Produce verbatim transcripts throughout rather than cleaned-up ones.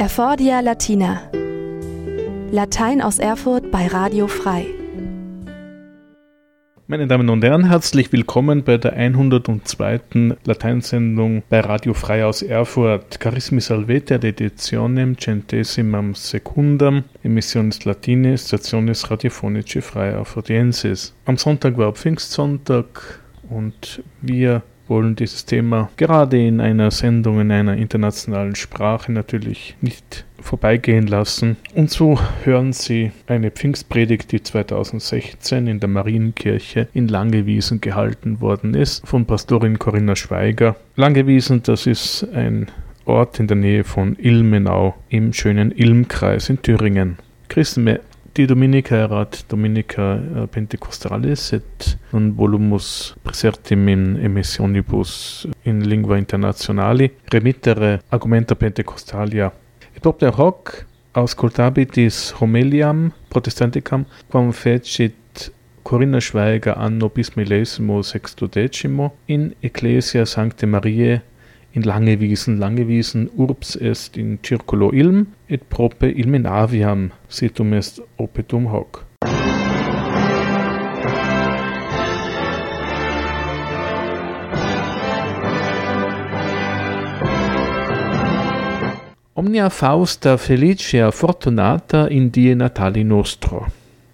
Erfordia Latina. Latein aus Erfurt bei Radio Frei. Meine Damen und Herren, herzlich willkommen bei der hundertzweiten Lateinsendung bei Radio Frei aus Erfurt. Carissimi salvete ad editionem centesimam secundam emissiones latinae stationes radiofonici frei erfurtiensis. Am Sonntag war Pfingstsonntag und wir wollen dieses Thema gerade in einer Sendung in einer internationalen Sprache natürlich nicht vorbeigehen lassen. Und so hören Sie eine Pfingstpredigt, die zweitausendsechzehn in der Marienkirche in Langewiesen gehalten worden ist, von Pastorin Corinna Schweiger. Langewiesen, das ist ein Ort in der Nähe von Ilmenau im schönen Ilmkreis in Thüringen. Christen Di Dominica erat Dominica Pentecostalis et non volumus praesertim in emissionibus in lingua internationali remittere argumenta Pentecostalia. Et opter hoc auscultabitis homiliam protestanticam quam fecit Corinna Schweiger anno bismillesimo sextodecimo in Ecclesia Sancte Mariae in Langewiesen. Langewiesen urbs est in circulo Ilm et prope Ilmenaviam situm est opetum hoc. Omnia fausta felicia fortunata in die natali nostro.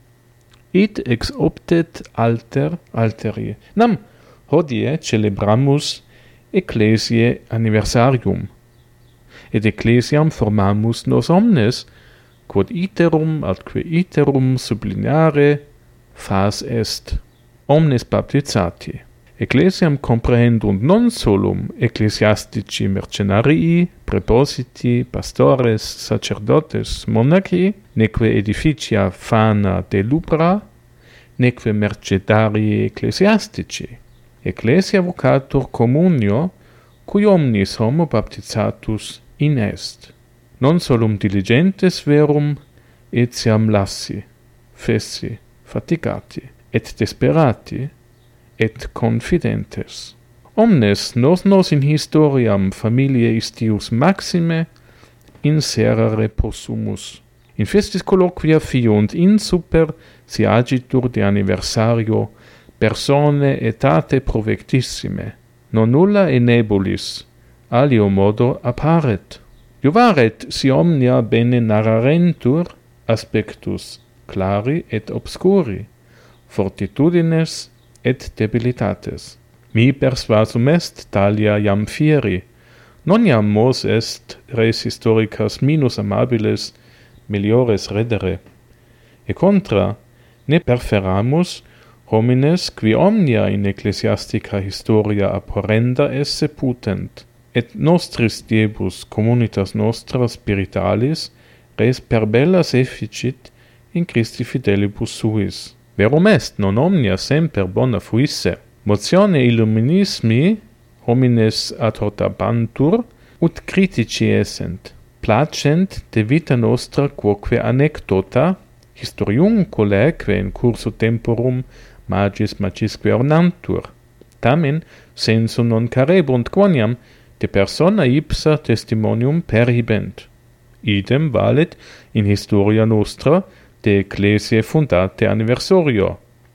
Id ex optet alter alteri. Nam hodie celebramus Ecclesiae anniversarium, et ecclesiam formamus nos omnes, quod iterum atque iterum sublineare fas est, omnes baptizati. Ecclesiam comprehendunt non solum ecclesiastici mercenarii, prepositi, pastores, sacerdotes, monachi, neque edificia fana de lubra, neque mercedarii ecclesiastici. Ecclesia vocatur communio, cui omnis homo baptizatus in est. Non solum diligentes verum etiam lassi, fessi, fatigati, et desperati, et confidentes. Omnes nos nos in historiam familiae istius maxime inserere possumus. In festis colloquia fiunt in super si agitur de anniversario persone etate provectissime, non nulla e nebulis, alio modo apparet. Juvaret si omnia bene narrarentur aspectus clari et obscuri, fortitudines et debilitates. Mi persuasum est talia iam fieri, non iam mos est res historicas minus amabiles meliores redere. E contra, ne perferamus homines qui omnia in ecclesiastica historia abhorrenda esse putent, et nostris diebus communitas nostra spiritualis res per bellas efficit in Christi fidelibus suis. Verum est, non omnia semper bona fuisse. Motione illuminismi homines adhortabantur, ut critici essent. Placent de vita nostra quoque anecdota, historiunculae que in curso temporum magis magisque ornantur. Tamen sensu non carebunt quoniam de persona ipsa testimonium perhibent. Idem valet in historia nostra de ecclesiae fundate anniversario.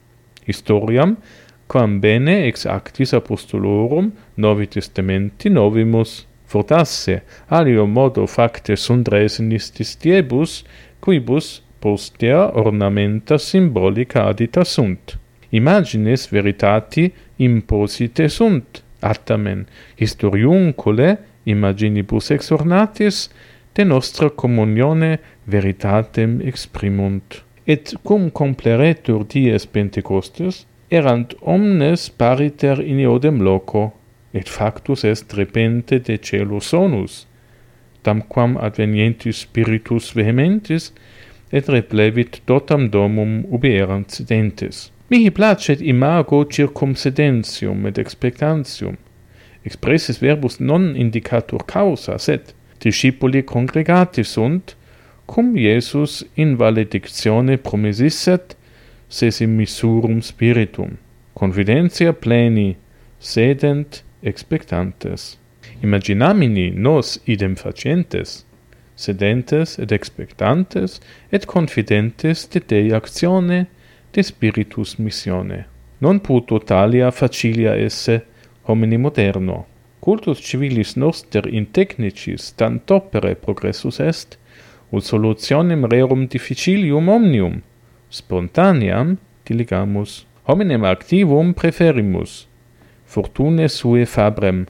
Historiam quam bene ex actis apostolorum Novi Testamenti novimus fortasse, alio modo facte sunt resinistis diebus, quibus postea ornamenta symbolica adita sunt. Imagines veritati imposite sunt, attamen historiuncule imaginibus ex ornatis de nostra communione veritatem exprimunt. Et cum compleretur dies Pentecostes, erant omnes pariter in iodem loco, et factus est repente de celo sonus, tamquam advenientis spiritus vehementis, et replevit totam domum ubi erant sedentes. Mihi placet imago circumsedentium et expectantium. Expressis verbus non indicatur causa, sed discipuli congregati sunt, cum Iesus in valedictione promesisset, sesimissurum spiritum. Confidentia pleni, sedent expectantes. Imaginamini nos idem facientes, sedentes et expectantes et confidentes de Dei actione, de spiritus missione. Non puto talia facilia esse homini moderno. Cultus civilis noster in technicis tant opere progressus est, ut solutionem rerum difficilium omnium, spontaneam diligamus, hominem activum preferimus, fortune sue fabrem.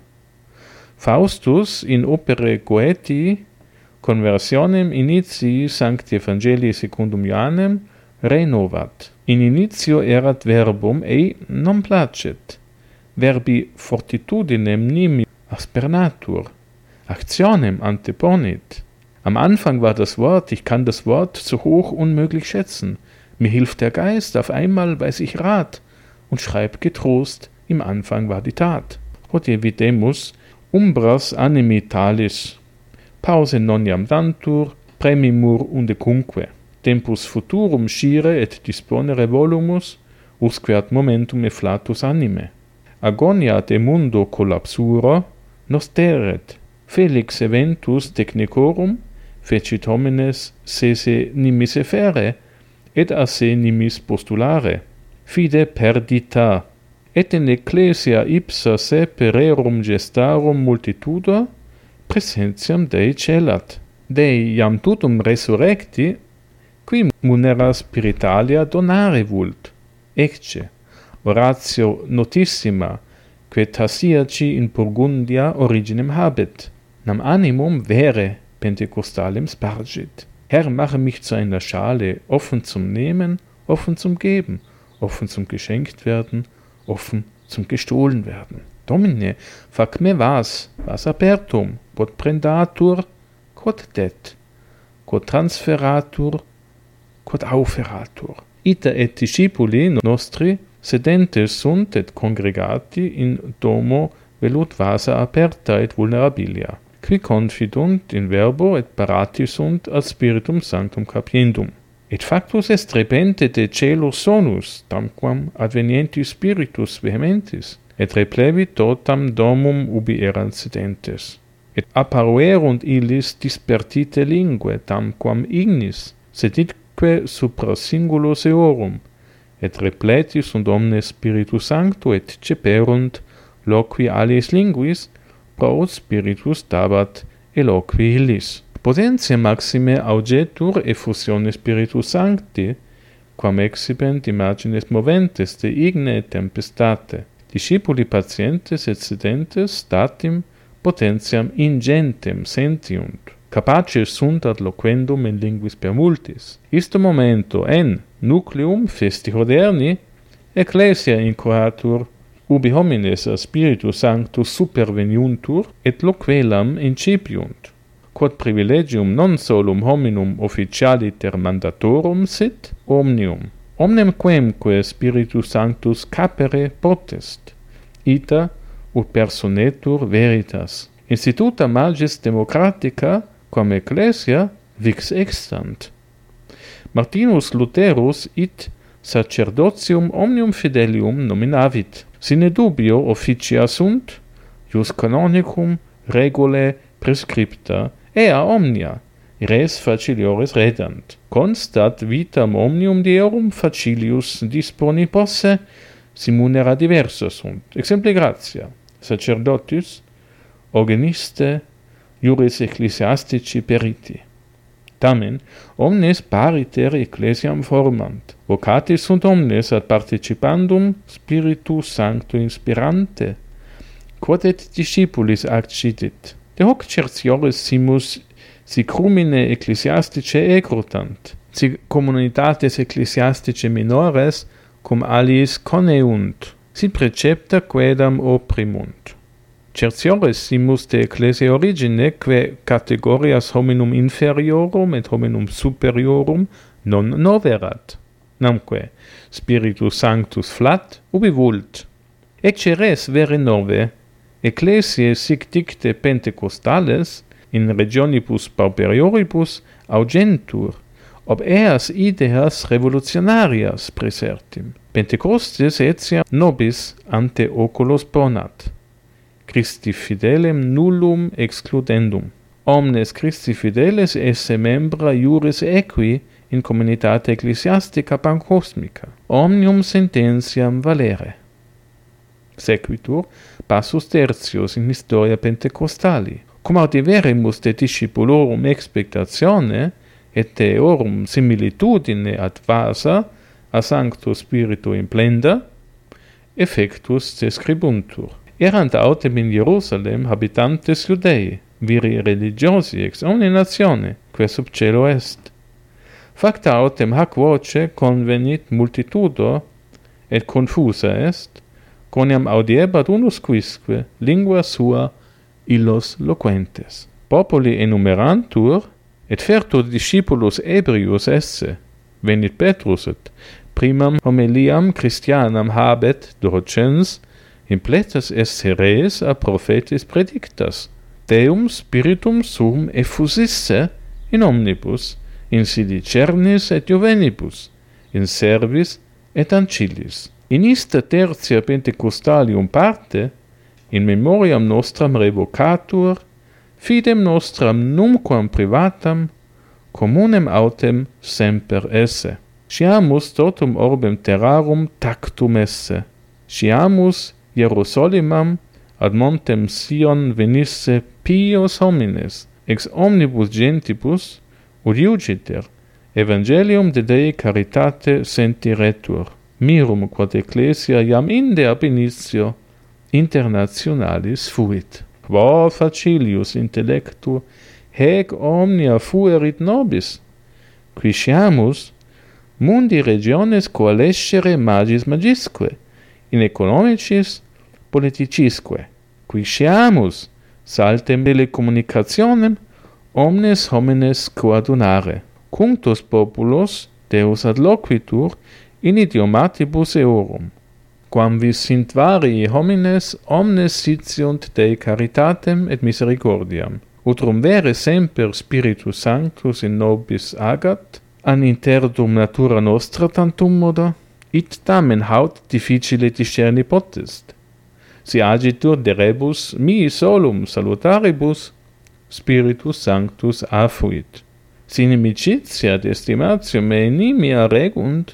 Faustus in opere Goetii conversionem initii Sancti Evangelii secundum Ioannem renovat. In initio erat verbum ei non placet. Verbi fortitudinem nimi aspernatur. Actionem anteponit. Am Anfang war das Wort, ich kann das Wort zu hoch unmöglich schätzen. Mir hilft der Geist, auf einmal weiß ich Rat und schreib getrost, im Anfang war die Tat. Hodie videmus umbras animi talis. Pause non iam dantur, premimur undecunque. Tempus futurum scire et disponere volumus, usque ad momentum efflatus anime. Agonia de mundo collapsura nosteret. Felix eventus technicorum fecit homines sese nimis efere, et a se nimis postulare. Fide perdita. Et in ecclesia ipsa se per rerum gestarum multitudo, presentiam Dei celat. Dei iam tutum resurrecti, qui munera spiritalia donare vult. Ecce, oratio notissima, que Tassiaci in Burgundia originem habet, nam animum vere Pentecostalem spargit. Herr, mache mich zu einer Schale, offen zum Nehmen, offen zum Geben, offen zum geschenkt werden, offen zum gestohlen werden. Domine, fac me vas, vas apertum, quod prendatur, quod det, quod transferatur, quod auferatur. Ita et discipuli nostri sedentes sunt et congregati in domo velut vasa aperta et vulnerabilia, qui confidunt in verbo et parati sunt ad spiritum sanctum capiendum. Et factus est repente de celo sonus, tamquam advenientis spiritus vehementis, et replevit totam domum ubi erant sedentes. Et apparuerunt illis dispertite lingue, tamquam ignis, seditque supra singulos eorum, et repletis sunt omnes spiritus sancto, et ceperunt loqui aliis linguis, pro spiritus dabat eloqui illis. Potentiam maxime augetur effusione spiritus sancti, quam exhibent imagines moventes de igne et tempestate. Discipuli patientes et sedentes statim potentiam ingentem sentiunt. Capaces sunt ad loquendum in linguis per multis. Isto momento en nucleum festi moderni ecclesia incoatur, ubi homines a spiritus sanctus superveniuntur et loquelam incipiunt. Quod privilegium non solum hominum officialiter mandatorum sit omnium. Omnem quemque spiritus sanctus capere potest. Ita ut personetur veritas. Instituta magis democratica quam ecclesia vix extant. Martinus Lutherus it sacerdotium omnium fidelium nominavit. Sine dubio officia sunt, ius canonicum regulae prescripta, ea omnia, res faciliores redant. Constat vitam omnium deorum facilius disponi posse, simunera diversa sunt. Exemple gratia, sacerdotis, ogeniste, iuris ecclesiastici periti. Tamen, omnes pariter ecclesiam formant. Vocatis sunt omnes ad participandum Spiritus Sancto inspirante, quod et discipulis accidit. De hoc certiores simus si crumine ecclesiastice egrutant, si communitates ecclesiastice minores cum aliis coneunt, si precepta quedam opprimunt. Certiores simus de ecclesia origine, que categorias hominum inferiorum et hominum superiorum non noverat. Namque Spiritus Sanctus flat ubi vult. Ecce res vere nove, ecclesiae sic dicte Pentecostales in regionibus pauperioribus augentur, ob eas ideas revolutionarias praesertim. Pentecostes etiam nobis ante oculos ponat, Christi fidelem nullum excludendum. omnes Christi fideles esse membra iuris equi in communitate ecclesiastica pancosmica, omnium sententiam valere. Sequitur passus tertius in historia Pentecostali. Cum audiveremus de discipulorum expectatione et eorum similitudine ad vasa a Sancto Spiritu implenda, effectus describuntur. Erant autem in Jerusalem habitantes Judei, viri religiosi ex omni natione, que sub cielo est. Facta autem hac voce convenit multitudo, et confusa est, quoniam audiebat unus quisque lingua sua illos loquentes. Populi enumerantur, et fertur discipulus ebrius esse, venit Petrus et primam homiliam Christianam habet docens, impletas esse res a prophetis predictas, Deum spiritum sum effusisse in omnibus, in sedicernis et juvenibus, in servis et ancillis. In ista tertia Pentecostalium parte, in memoriam nostram revocatur, fidem nostram numquam privatam, communem autem semper esse. Sciamus totum orbem terrarum tactum esse. Sciamus Hierosolimam ad montem Sion venisse pios homines, ex omnibus gentibus, ud iugiter, evangelium de Dei caritate sentiretur. Mirum quod ecclesia iam inde ab initio internationalis fuit. Quo facilius intellectu hec omnia fuerit nobis, qui sciamus mundi regiones coalescere magis magisque, in economicis politicisque, qui sciamus saltem telecommunicationem omnes homines coadunare, cunctus populos Deus adloquitur in idiomatibus eorum, quam vis sint varii homines omnes sitiunt Dei caritatem et misericordiam, utrum vere semper Spiritus Sanctus in nobis agat, an interdum natura nostra tantum modo, it tamen haut difficile discerni potest. Si agitur de rebus mihi solum salutaribus Spiritus Sanctus affuit. Si inimicitia et estimatium mei nimia regunt,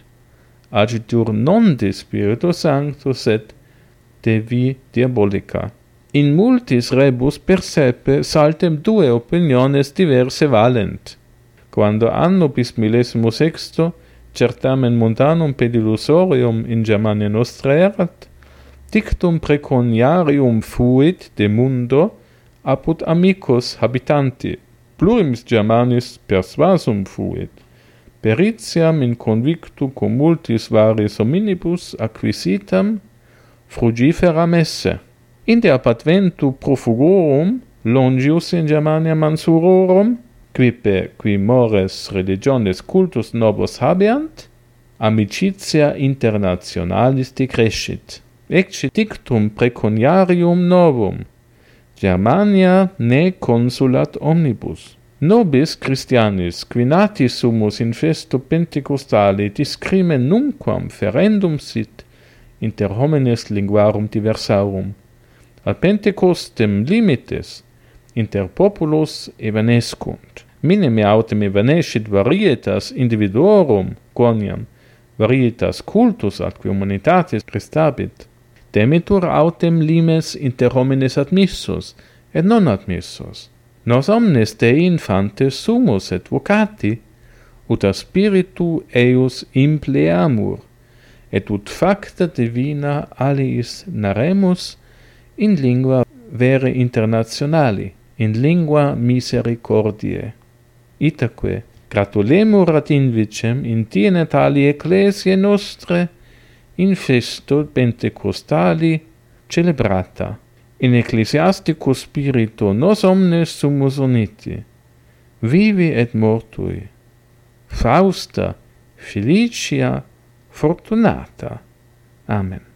agitur non de Spiritus Sanctus et de vi diabolica. In multis rebus percepe saltem due opiniones diverse valent. Quando anno bis millesimo sexto certamen montanum pedilusorium in Germania nostra erat, dictum preconiarium fuit de mundo apud amicos habitanti, plurimis Germanis persuasum fuit, peritiam in convictu cum multis varis hominibus acquisitam frugiferam esse. Inde ab adventu profugorum longius in Germania mansurorum, quipe qui mores religiones cultus nobos habeant, amicitia internationalis decrescit. Ecce dictum preconiarium novum, Germania ne consulat omnibus. Nobis Christianis, qui nati sumus in festo Pentecostali, discrimen nunquam ferendum sit inter homines linguarum diversarum. Ad Pentecostem limites inter populos evanescunt. Minime autem evanescit varietas individuorum, quoniam varietas cultus atque humanitatis restabit. Demitur autem limes inter homines admissos et non admissos. Nos omnes Dei infantes sumus et vocati, ut a spiritu eius impleamur, et ut facta divina aliis naremus in lingua vere internationali, in lingua misericordiae. Itaque gratulemur ad invicem in die natali ecclesiae nostre in festo Pentecostali celebrata. In ecclesiastico spiritu nos omnes sumus uniti, vivi et mortui, fausta, felicia, fortunata. Amen.